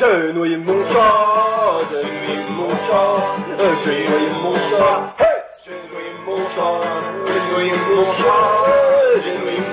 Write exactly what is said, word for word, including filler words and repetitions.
J'ai noyé mon chat, j'ai noyé mon chat, euh, j'ai noyé mon chat, hey, j'ai noyé mon chat, j'ai noyé mon chat, j'ai noyé